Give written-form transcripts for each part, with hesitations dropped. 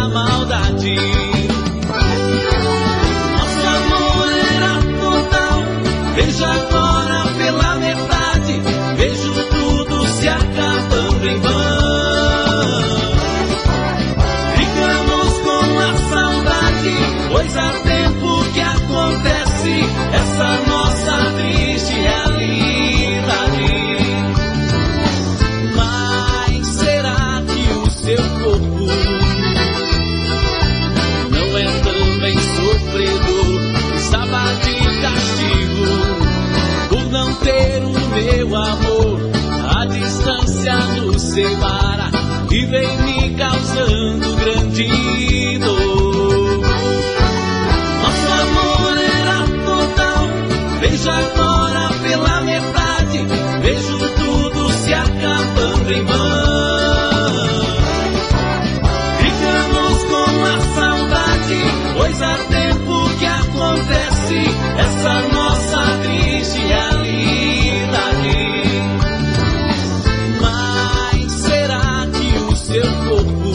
da maldade. Nosso amor era total, veja agora pela metade, vejo tudo se acabando em vão. Ficamos com a saudade, pois há tempo que acontece essa nossa triste realidade. Mas será que o seu corpo não é também sofredor? Estava de castigo por não ter o meu amor. A distância nos separa e vem me causando grande dor. Nosso amor era total, veja agora pela metade, vejo tudo se acabando em vão. Ficamos com a saudade, pois há tempo que acontece essa nossa triste realidade. Mas será que o seu corpo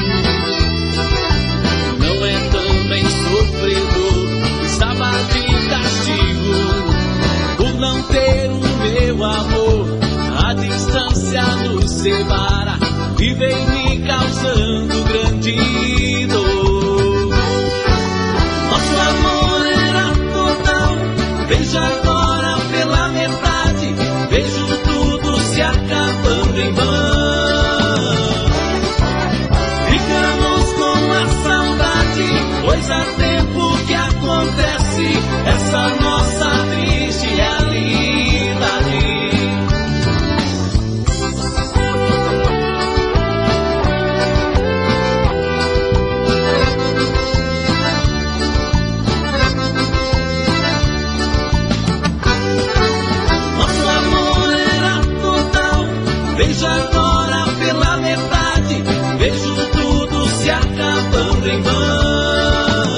não é também sofredor? Estava de castigo por não ter o meu amor. A distância nos separa e vem me causando grande dor. Nosso amor era total, veja agora pela metade, vejo tudo se acabando em vão. Ficamos com a saudade, pois há tempo que acontece essa nossa triste realidade. Nosso amor era total, veja agora pela metade, vejo tudo se acabando em vão.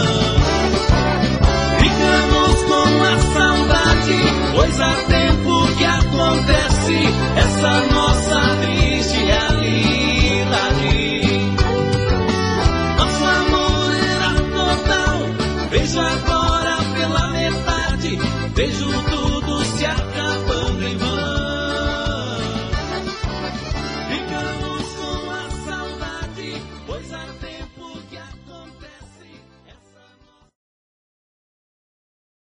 Ficamos com a saudade, pois há tempo que acontece essa nossa triste realidade. Nosso amor era total, veja agora pela metade, vejo tudo se acabando em vão. Ficamos com a saudade, pois há tempo